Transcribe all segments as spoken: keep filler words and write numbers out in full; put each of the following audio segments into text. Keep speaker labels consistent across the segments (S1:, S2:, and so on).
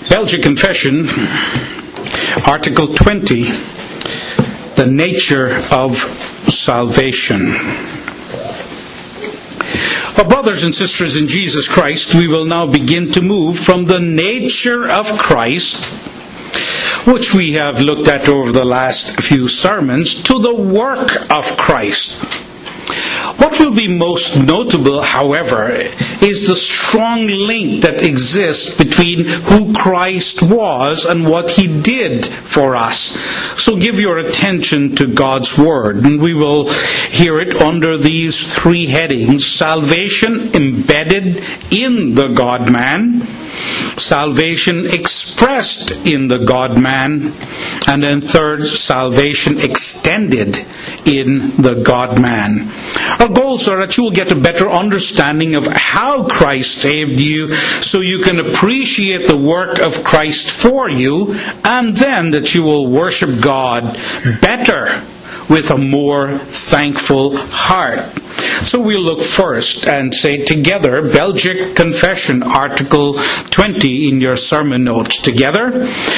S1: Belgic Confession, Article twenty, the nature of salvation. Well, brothers and sisters in Jesus Christ, we will now begin to move from the nature of Christ, which we have looked at over the last few sermons, to the work of Christ. What will be most notable, however, is the strong link that exists between who Christ was and what He did for us. So give your attention to God's Word, and we will hear it under these three headings: salvation embedded in the God-man, salvation expressed in the God-man, and then third, salvation extended in the God-man. Our goals are that you will get a better understanding of how Christ saved you, so you can appreciate the work of Christ for you, and then that you will worship God better with a more thankful heart. So we'll look first and say together, Belgic Confession, Article twenty in your sermon notes. Together,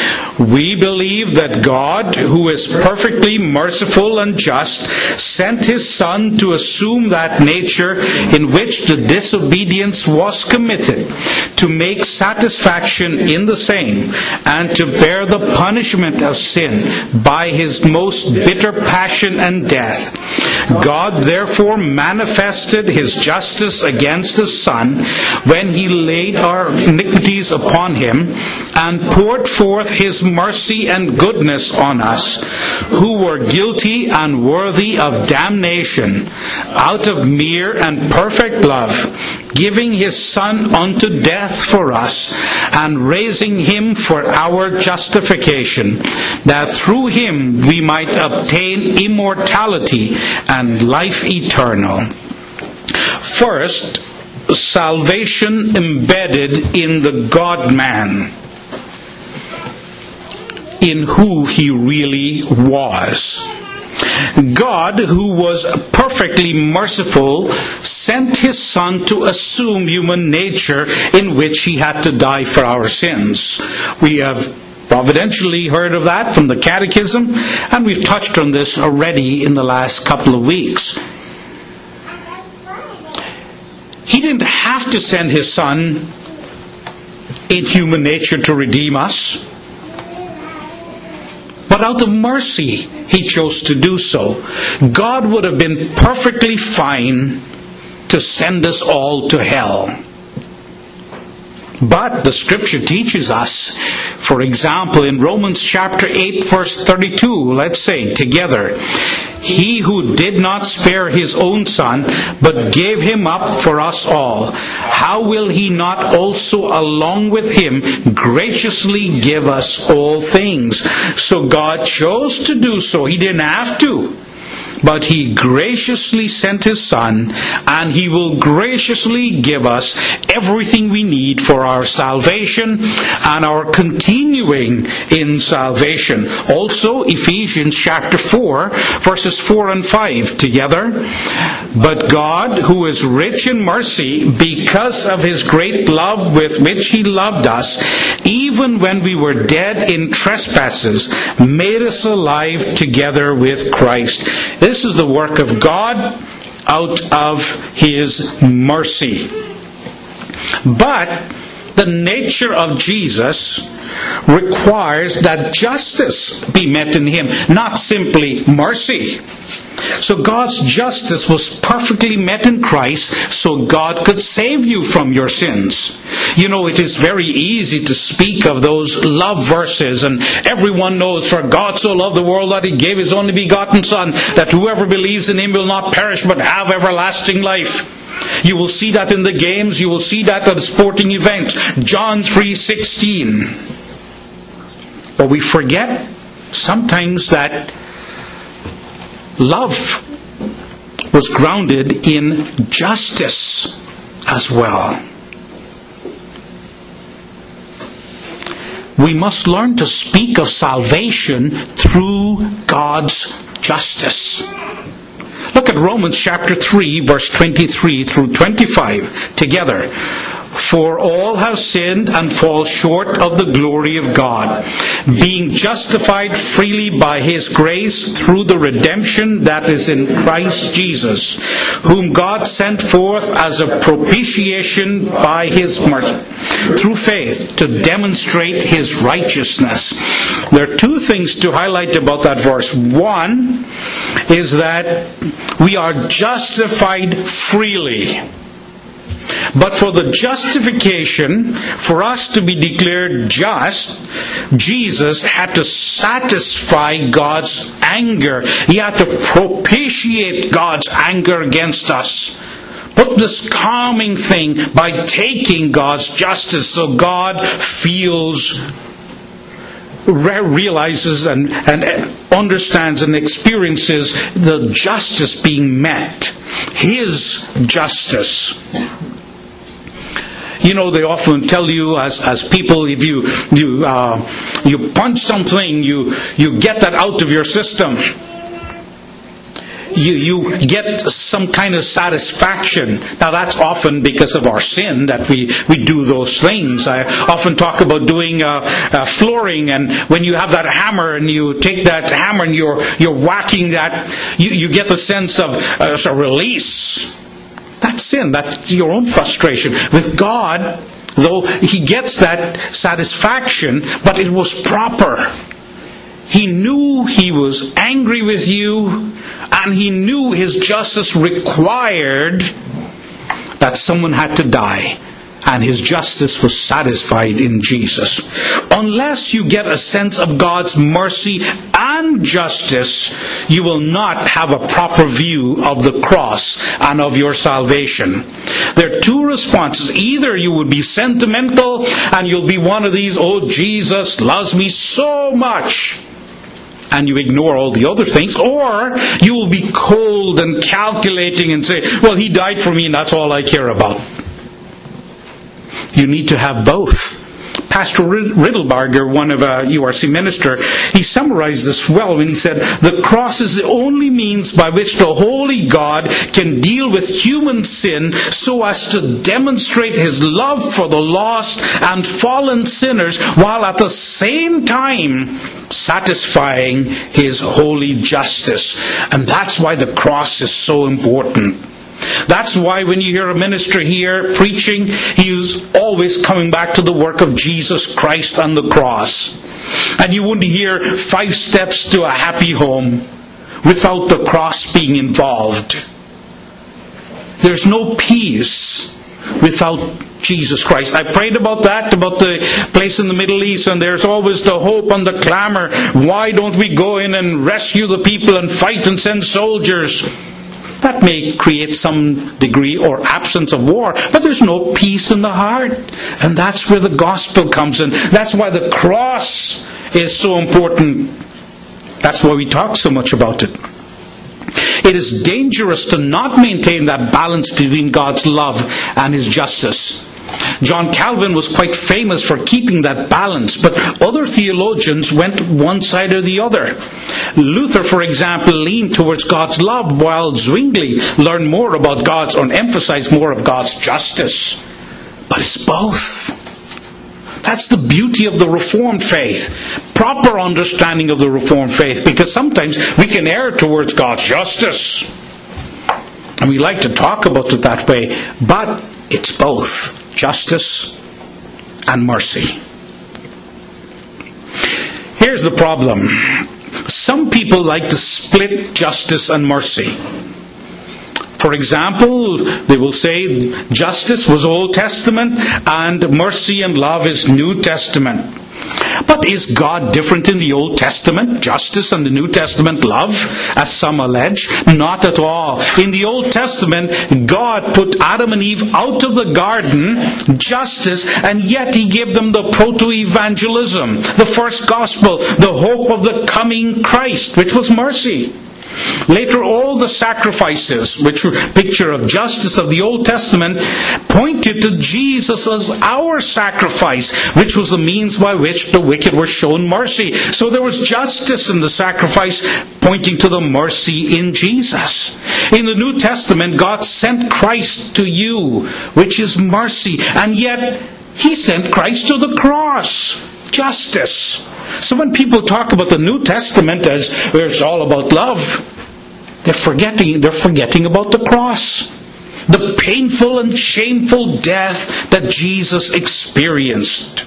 S1: we believe that God, who is perfectly merciful and just, sent His Son to assume that nature in which the disobedience was committed, to make satisfaction in the same, and to bear the punishment of sin by His most bitter passion and death. God therefore manifested His justice against His Son when He laid our iniquities upon Him and poured forth His mercy and goodness on us, who were guilty and worthy of damnation, out of mere and perfect love, giving His Son unto death for us, and raising Him for our justification, that through Him we might obtain immortality and life eternal. First, salvation embedded in the God-man, in who He really was. God, who was perfectly merciful, sent His Son to assume human nature in which He had to die for our sins. We have providentially heard of that from the Catechism, and we've touched on this already in the last couple of weeks. He didn't have to send His Son in human nature to redeem us, but out of mercy He chose to do so. God would have been perfectly fine to send us all to hell. But the Scripture teaches us, for example, in Romans chapter eight, verse thirty-two, let's say together, He who did not spare His own Son, but gave Him up for us all, how will He not also along with Him graciously give us all things? So God chose to do so. He didn't have to. But He graciously sent His Son, and He will graciously give us everything we need for our salvation and our continuing in salvation. Also, Ephesians chapter four, verses four and five together. But God, who is rich in mercy, because of His great love with which He loved us, even when we were dead in trespasses, made us alive together with Christ. This is the work of God out of His mercy. But the nature of Jesus requires that justice be met in Him, not simply mercy. So God's justice was perfectly met in Christ, so God could save you from your sins. You know, it is very easy to speak of those love verses, and everyone knows, for God so loved the world that He gave His only begotten Son, that whoever believes in Him will not perish but have everlasting life. You will see that in the games, you will see that at sporting events. John three sixteen. But we forget sometimes that love was grounded in justice as well. We must learn to speak of salvation through God's justice. Look at Romans chapter three, verse twenty-three through twenty-five together. For all have sinned and fall short of the glory of God, being justified freely by His grace through the redemption that is in Christ Jesus, whom God sent forth as a propitiation by His mercy, through faith, to demonstrate His righteousness. There are two things to highlight about that verse. One is that we are justified freely. But for the justification, for us to be declared just, Jesus had to satisfy God's anger. He had to propitiate God's anger against us. Put this calming thing by taking God's justice so God feels, realizes and, and understands and experiences the justice being met. His justice. You know, they often tell you as, as people, if you you uh, you punch something, you you get that out of your system. You you get some kind of satisfaction. Now that's often because of our sin that we, we do those things. I often talk about doing uh, uh, flooring, and when you have that hammer and you take that hammer and you're you're whacking that, you, you get the sense of uh, a release. That's sin. That's your own frustration. With God, though, He gets that satisfaction, but it was proper. He knew He was angry with you, and He knew His justice required that someone had to die. And His justice was satisfied in Jesus. Unless you get a sense of God's mercy and justice, you will not have a proper view of the cross and of your salvation. There are two responses. Either you will be sentimental and you'll be one of these, oh, Jesus loves me so much, and you ignore all the other things, or you will be cold and calculating and say, well, He died for me and that's all I care about. You need to have both. Pastor Riddlebarger, one of a U R C minister, he summarized this well when he said, the cross is the only means by which the holy God can deal with human sin so as to demonstrate His love for the lost and fallen sinners, while at the same time satisfying His holy justice. And that's why the cross is so important. That's why when you hear a minister here preaching, he is always coming back to the work of Jesus Christ on the cross. And you wouldn't hear five steps to a happy home without the cross being involved. There's no peace without Jesus Christ. I prayed about that, about the place in the Middle East, and there's always the hope and the clamor. Why don't we go in and rescue the people and fight and send soldiers? That may create some degree or absence of war, but there's no peace in the heart. And that's where the gospel comes in. That's why the cross is so important. That's why we talk so much about it. It is dangerous to not maintain that balance between God's love and His justice. John Calvin was quite famous for keeping that balance, but other theologians went one side or the other. Luther, for example, leaned towards God's love, while Zwingli learned more about God's, or emphasized more of God's justice. But it's both. That's the beauty of the Reformed faith. Proper understanding of the Reformed faith, because sometimes we can err towards God's justice. And we like to talk about it that way, but it's both. Justice and mercy. Here's the problem. Some people like to split justice and mercy. For example, they will say justice was Old Testament and mercy and love is New Testament. But is God different in the Old Testament, justice, and the New Testament, love, as some allege? Not at all. In the Old Testament, God put Adam and Eve out of the garden, justice, and yet He gave them the proto-evangelism, the first gospel, the hope of the coming Christ, which was mercy. Later, all the sacrifices, which were a picture of justice of the Old Testament, pointed to Jesus as our sacrifice, which was the means by which the wicked were shown mercy. So there was justice in the sacrifice, pointing to the mercy in Jesus. In the New Testament, God sent Christ to you, which is mercy, and yet He sent Christ to the cross. Justice. So when people talk about the New Testament as where it's all about love, they're forgetting they're forgetting about the cross. The painful and shameful death that Jesus experienced.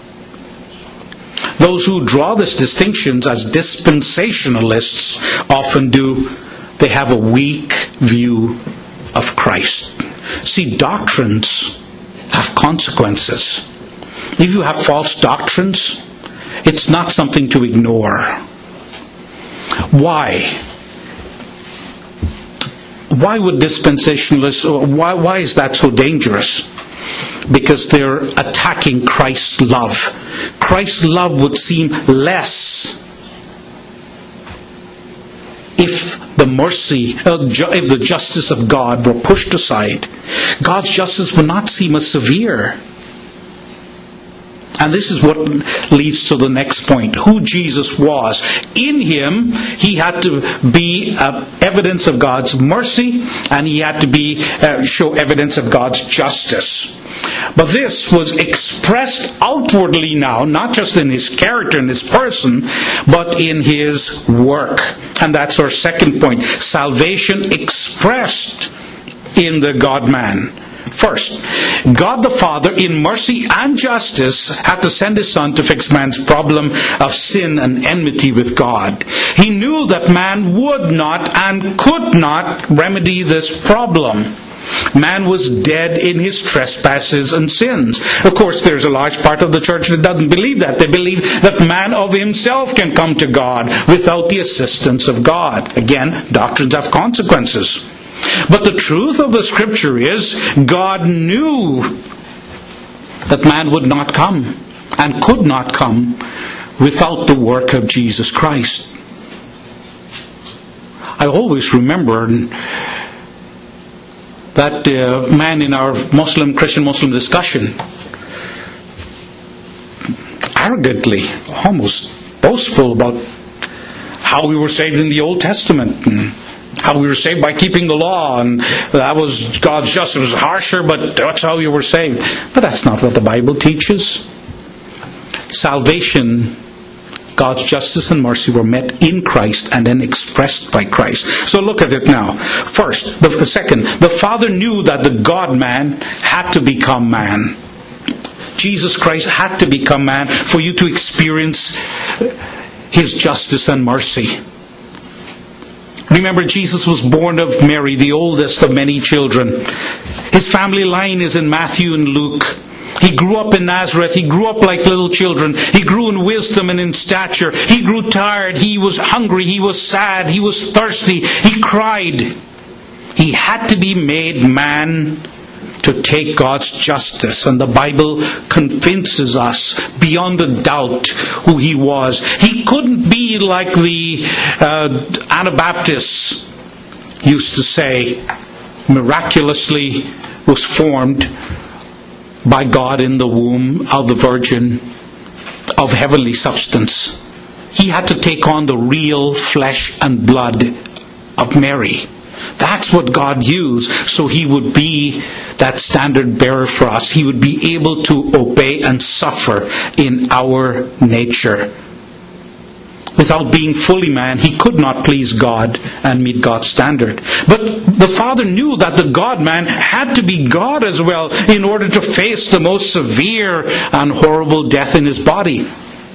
S1: Those who draw these distinctions as dispensationalists often do, they have a weak view of Christ. See, doctrines have consequences. If you have false doctrines, it's not something to ignore. Why? Why would dispensationalists, why, why is that so dangerous? Because they're attacking Christ's love. Christ's love would seem less if the mercy, if the justice of God were pushed aside. God's justice would not seem as severe. And this is what leads to the next point. Who Jesus was. In Him, He had to be uh, evidence of God's mercy, and He had to be uh, show evidence of God's justice. But this was expressed outwardly now, not just in His character and His person, but in His work. And that's our second point. Salvation expressed in the God-man. First, God the Father, in mercy and justice, had to send His Son to fix man's problem of sin and enmity with God. He knew that man would not and could not remedy this problem. Man was dead in his trespasses and sins. Of course, there's a large part of the church that doesn't believe that. They believe that man of himself can come to God without the assistance of God. Again, doctrines have consequences. But the truth of the Scripture is, God knew that man would not come and could not come without the work of Jesus Christ. I always remember that uh, man in our Muslim, Christian Muslim discussion, arrogantly, almost boastful about how we were saved in the Old Testament, and how we were saved by keeping the law, and that was God's justice. It was harsher, but that's how you were saved. But that's not what the Bible teaches. Salvation, God's justice and mercy were met in Christ and then expressed by Christ. So look at it now. First, the second, the Father knew that the God-man had to become man. Jesus Christ had to become man for you to experience His justice and mercy. Remember, Jesus was born of Mary, the oldest of many children. His family line is in Matthew and Luke. He grew up in Nazareth. He grew up like little children. He grew in wisdom and in stature. He grew tired. He was hungry. He was sad. He was thirsty. He cried. He had to be made man to take God's justice. And the Bible convinces us beyond a doubt who He was. He couldn't be like the uh, Anabaptists used to say, miraculously was formed by God in the womb of the Virgin of heavenly substance. He had to take on the real flesh and blood of Mary. That's what God used, so He would be that standard bearer for us. He would be able to obey and suffer in our nature. Without being fully man, He could not please God and meet God's standard. But the Father knew that the God-man had to be God as well in order to face the most severe and horrible death in His body.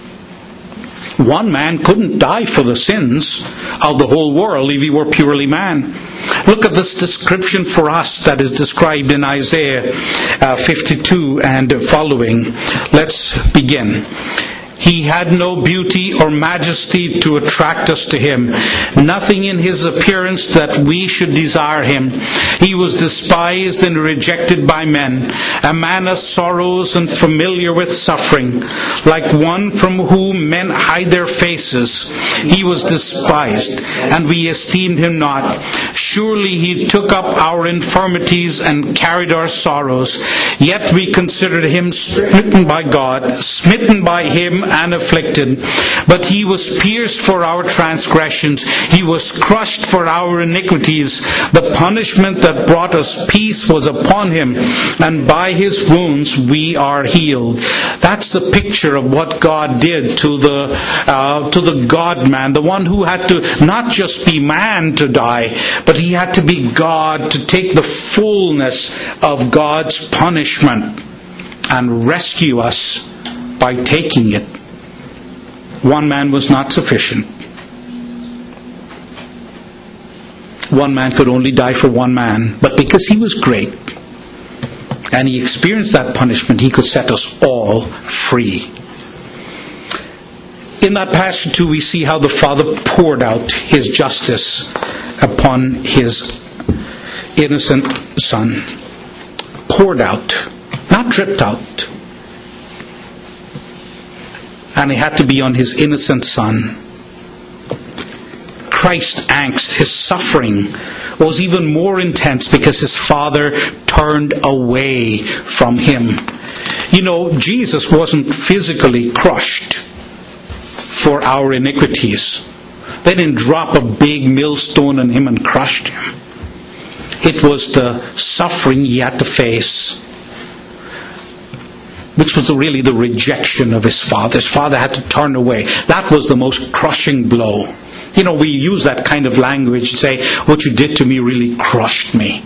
S1: One man couldn't die for the sins of the whole world if he were purely man. Look at this description for us that is described in Isaiah uh, fifty-two and following. Let's begin. He had no beauty or majesty to attract us to Him. Nothing in His appearance that we should desire Him. He was despised and rejected by men, a man of sorrows and familiar with suffering, like one from whom men hide their faces. He was despised, and we esteemed Him not. Surely He took up our infirmities and carried our sorrows. Yet we considered Him smitten by God, smitten by Him and afflicted. But He was pierced for our transgressions. He was crushed for our iniquities. The punishment that brought us peace was upon Him, and by His wounds we are healed. That's the picture of what God did to the uh, to the God-man, the one who had to not just be man to die, but He had to be God to take the fullness of God's punishment and rescue us by taking it. One man was not sufficient. One man could only die for one man, but because He was great and He experienced that punishment, He could set us all free. In that passage too, we see how the Father poured out His justice upon His innocent Son. Poured out, not dripped out. And it had to be on His innocent Son. Christ's angst, His suffering, was even more intense because His Father turned away from Him. You know, Jesus wasn't physically crushed for our iniquities. They didn't drop a big millstone on Him and crushed Him. It was the suffering He had to face, which was really the rejection of His Father. His Father had to turn away. That was the most crushing blow. You know, we use that kind of language to say, what you did to me really crushed me.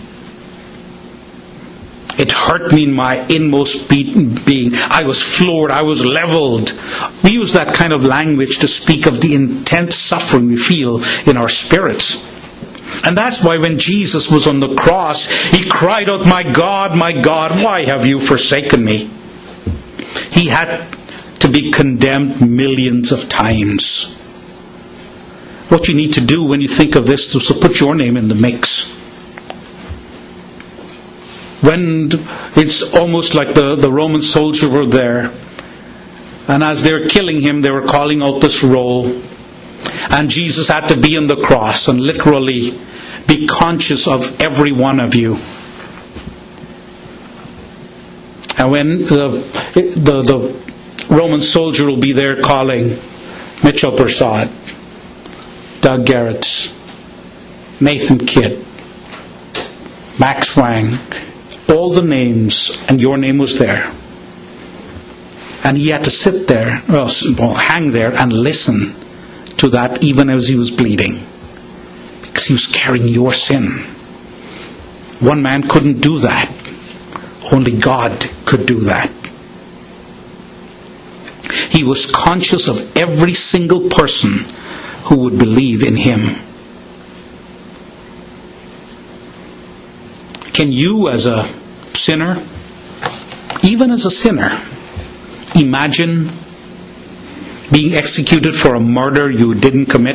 S1: It hurt me in my inmost being. I was floored. I was leveled. We use that kind of language to speak of the intense suffering we feel in our spirits. And that's why when Jesus was on the cross, He cried out, "My God, my God, why have you forsaken me?" He had to be condemned millions of times. What you need to do when you think of this is to put your name in the mix. When it's almost like the, the Roman soldiers were there, and as they were killing Him, they were calling out this roll. And Jesus had to be on the cross and literally be conscious of every one of you. And when the, the, the Roman soldier will be there calling Mitchell Prasad, Doug Garrett, Nathan Kidd, Max Wang, all the names, and your name was there. And he had to sit there, well, hang there and listen to that even as he was bleeding. Because he was carrying your sin. One man couldn't do that. Only God could do that. He was conscious of every single person who would believe in Him. Can you, as a sinner, even as a sinner, imagine being executed for a murder you didn't commit?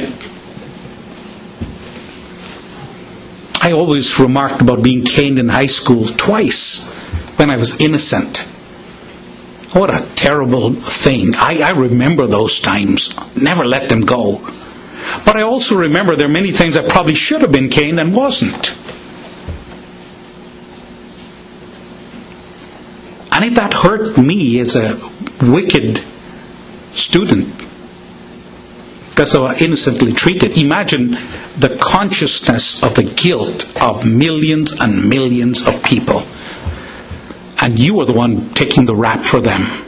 S1: I always remarked about being caned in high school twice when I was innocent. What a terrible thing. I, I remember those times. Never let them go. But I also remember there are many things I probably should have been caned and wasn't. And if that hurt me as a wicked student, because I was innocently treated, imagine the consciousness of the guilt of millions and millions of people. And you are the one taking the rap for them.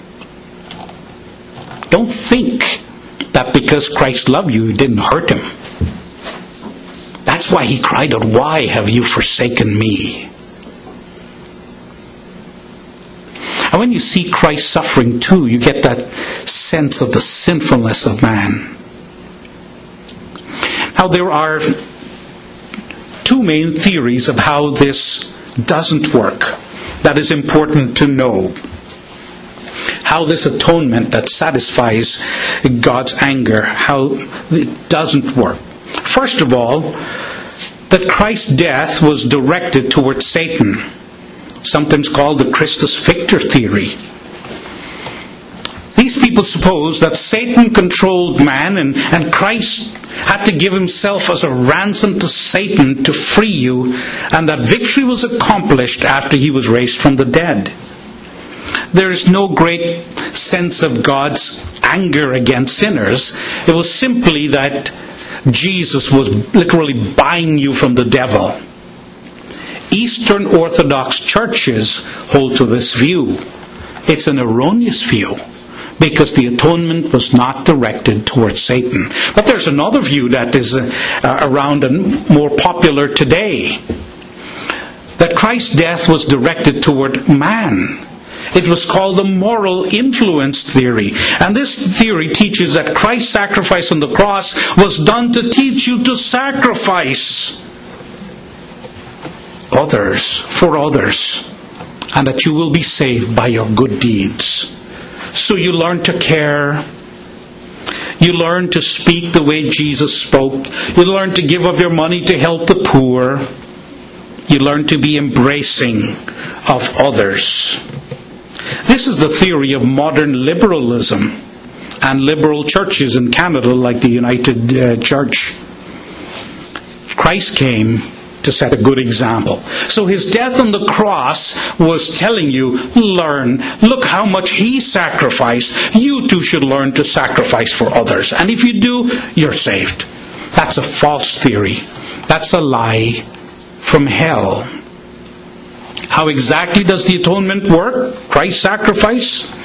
S1: Don't think that because Christ loved you, you didn't hurt Him. That's why He cried out, "Why have you forsaken me?" And when you see Christ suffering too, you get that sense of the sinfulness of man. Now there are two main theories of how this doesn't work that is important to know. how this atonement that satisfies God's anger, how it doesn't work. First of all, that Christ's death was directed towards Satan, sometimes called the Christus Victor theory. These people suppose that Satan controlled man and, and Christ had to give himself as a ransom to Satan to free you, and that victory was accomplished after he was raised from the dead. There is no great sense of God's anger against sinners. It was simply that Jesus was literally buying you from the devil. Eastern Orthodox churches hold to this view. It's an erroneous view, because the atonement was not directed towards Satan. But there's another view that is uh, around and more popular today, that Christ's death was directed toward man. It was called the moral influence theory. And this theory teaches that Christ's sacrifice on the cross was done to teach you to sacrifice others, for others, and that you will be saved by your good deeds. So you learn to care. You learn to speak the way Jesus spoke. You learn to give of your money to help the poor. You learn to be embracing of others. This is the theory of modern liberalism and liberal churches in Canada, like the United uh, Church. Christ came to set a good example. So his death on the cross was telling you, learn, look how much he sacrificed. You too should learn to sacrifice for others. And if you do, you're saved. That's a false theory. That's a lie from hell. How exactly does the atonement work? Christ's sacrifice?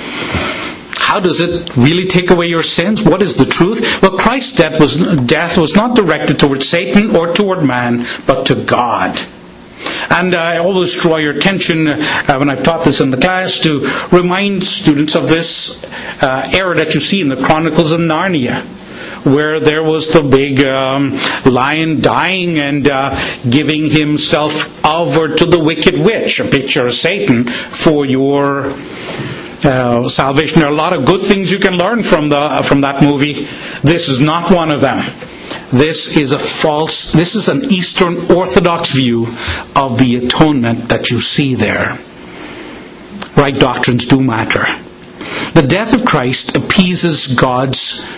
S1: How does it really take away your sins? What is the truth? Well, Christ's death was, death was not directed toward Satan or toward man, but to God. And I always draw your attention, uh, when I've taught this in the class, to remind students of this uh, era that you see in the Chronicles of Narnia, where there was the big um, lion dying and uh, giving himself over to the wicked witch, a picture of Satan, for your Uh, salvation. There are a lot of good things you can learn from the uh, from that movie. This is not one of them. This is a false, this is an Eastern Orthodox view of the atonement that you see there. Right doctrines do matter. The death of Christ appeases God's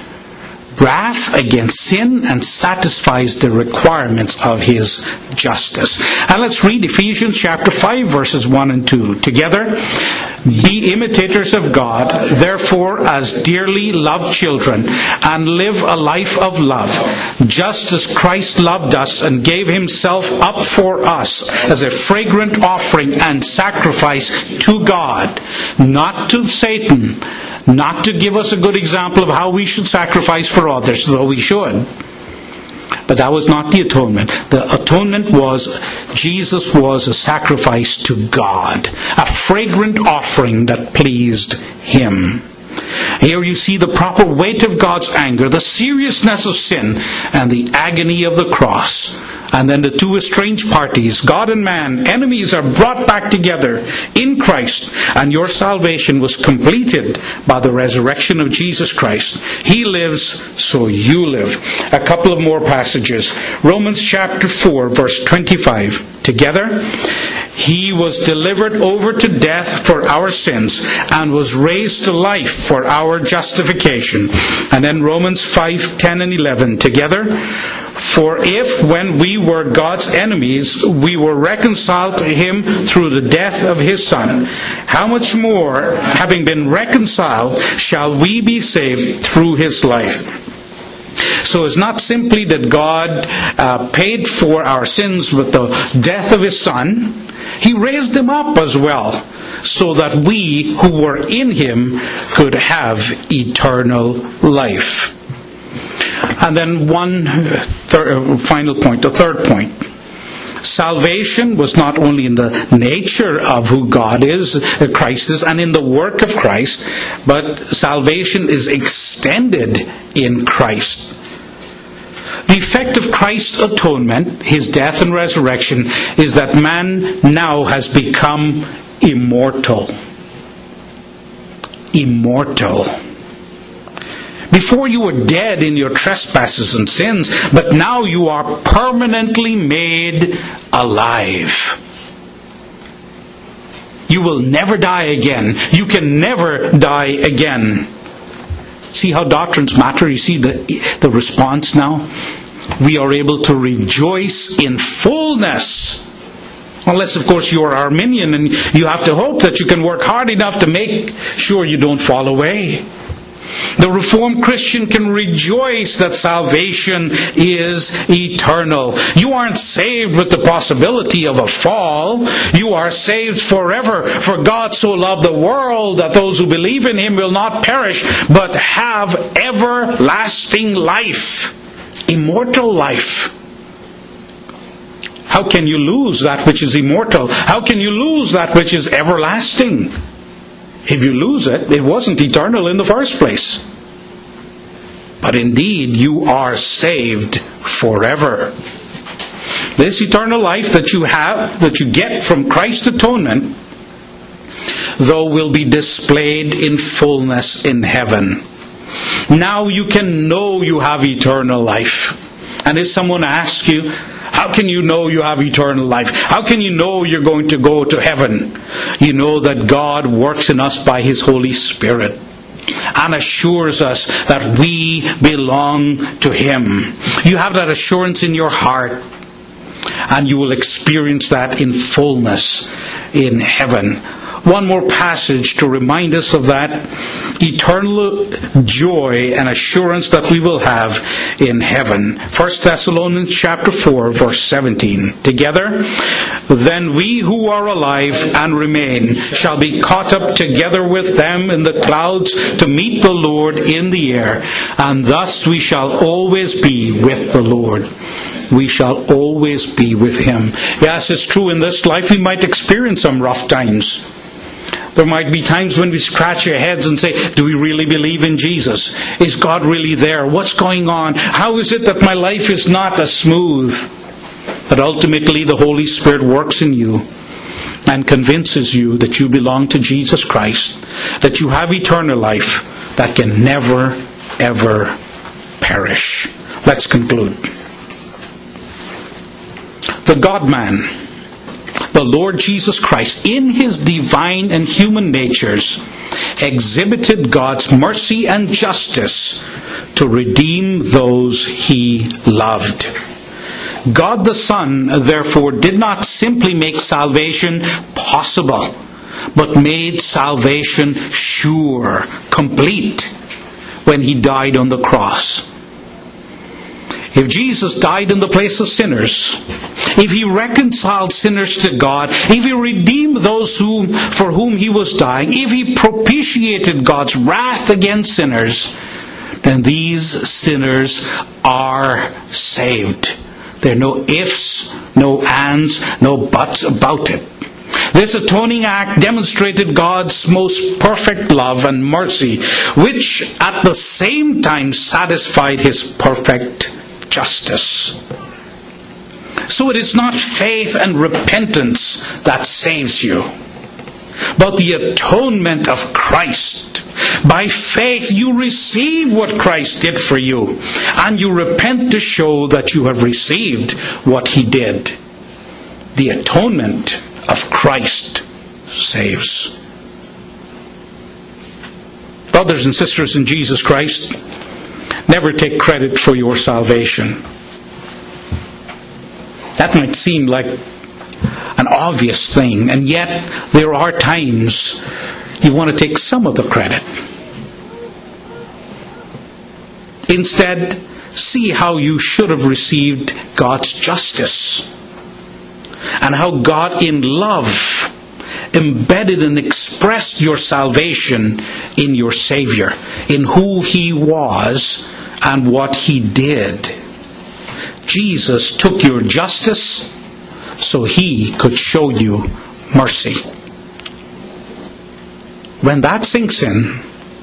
S1: wrath against sin and satisfies the requirements of his justice. And let's read Ephesians chapter five, verses one and two together. Be imitators of God, therefore, as dearly loved children, and live a life of love, just as Christ loved us and gave himself up for us as a fragrant offering and sacrifice to God, not to Satan, not to give us a good example of how we should sacrifice for others, though we should. But that was not the atonement. The atonement was, Jesus was a sacrifice to God, a fragrant offering that pleased him. Here you see the proper weight of God's anger, the seriousness of sin, and the agony of the cross. And then the two estranged parties, God and man, enemies, are brought back together in Christ, and your salvation was completed by the resurrection of Jesus Christ. He lives, so you live. A couple of more passages. Romans chapter four, verse twenty-five. Together, he was delivered over to death for our sins and was raised to life for our justification. And then Romans five, ten and eleven. Together, for if when we were God's enemies, we were reconciled to him through the death of his Son, how much more, having been reconciled, shall we be saved through his life? So it's not simply that God uh, paid for our sins with the death of his Son. He raised him up as well, so that we who were in him could have eternal life. And then one thir- final point, the third point. Salvation was not only in the nature of who God is, Christ is, and in the work of Christ, but salvation is extended in Christ. The effect of Christ's atonement, his death and resurrection, is that man now has become immortal. immortal. Before you were dead in your trespasses and sins, but now you are permanently made alive. You will never die again. You can never die again. See how doctrines matter? You see the, the response now? We are able to rejoice in fullness. Unless, of course, you are Arminian and you have to hope that you can work hard enough to make sure you don't fall away. The Reformed Christian can rejoice that salvation is eternal. You aren't saved with the possibility of a fall. You are saved forever. For God so loved the world that those who believe in Him will not perish, but have everlasting life. Immortal life. How can you lose that which is immortal? How can you lose that which is everlasting? If you lose it, it wasn't eternal in the first place. But indeed, you are saved forever. This eternal life that you have, that you get from Christ's atonement, though, will be displayed in fullness in heaven. Now you can know you have eternal life. And if someone asks you, how can you know you have eternal life? How can you know you're going to go to heaven? You know that God works in us by His Holy Spirit and assures us that we belong to Him. You have that assurance in your heart, and you will experience that in fullness in heaven. One more passage to remind us of that eternal joy and assurance that we will have in heaven. First Thessalonians chapter four, verse seventeen. Together, then we who are alive and remain shall be caught up together with them in the clouds to meet the Lord in the air, and thus we shall always be with the Lord. We shall always be with Him. Yes, it's true, in this life we might experience some rough times. There might be times when we scratch our heads and say, do we really believe in Jesus? Is God really there? What's going on? How is it that my life is not as smooth? But ultimately the Holy Spirit works in you and convinces you that you belong to Jesus Christ, that you have eternal life that can never, ever perish. Let's conclude. The God-man, the Lord Jesus Christ, in His divine and human natures, exhibited God's mercy and justice to redeem those He loved. God the Son, therefore, did not simply make salvation possible, but made salvation sure, complete, when He died on the cross. If Jesus died in the place of sinners, if He reconciled sinners to God, if He redeemed those whom, for whom He was dying, if He propitiated God's wrath against sinners, then these sinners are saved. There are no ifs, no ands, no buts about it. This atoning act demonstrated God's most perfect love and mercy, which at the same time satisfied His perfect justice. So it is not faith and repentance that saves you, but the atonement of Christ. By faith you receive what Christ did for you, and you repent to show that you have received what He did. The atonement of Christ saves. Brothers and sisters in Jesus Christ, never take credit for your salvation. That might seem like an obvious thing, and yet there are times you want to take some of the credit. Instead, see how you should have received God's justice, and how God in love embedded and expressed your salvation in your Savior, in who He was and what He did. Jesus took your justice so He could show you mercy. When that sinks in,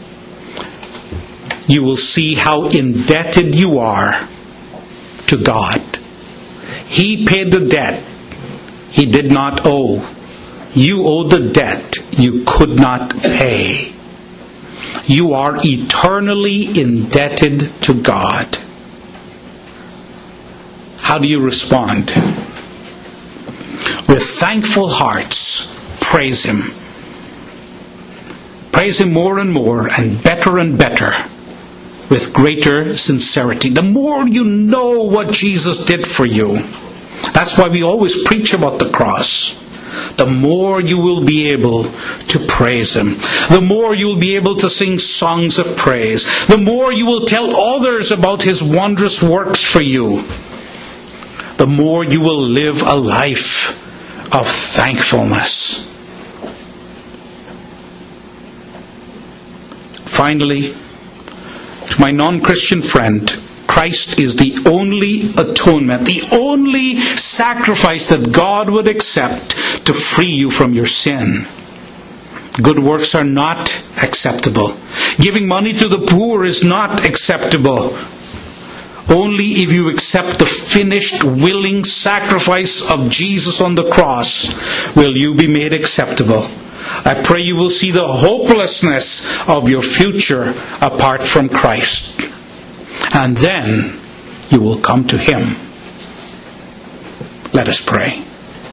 S1: you will see how indebted you are to God. He paid the debt He did not owe. You owed the debt you could not pay. you are eternally indebted to God. How do you respond? With thankful hearts, praise Him. Praise Him more and more and better and better with greater sincerity. The more you know what Jesus did for you, that's why we always preach about the cross. The more you will be able to praise Him. The more you will be able to sing songs of praise. The more you will tell others about His wondrous works for you. The more you will live a life of thankfulness. Finally, to my non-Christian friend, Christ is the only atonement, the only sacrifice that God would accept to free you from your sin. Good works are not acceptable. Giving money to the poor is not acceptable. Only if you accept the finished, willing sacrifice of Jesus on the cross will you be made acceptable. I pray you will see the hopelessness of your future apart from Christ. And then you will come to Him. Let us pray.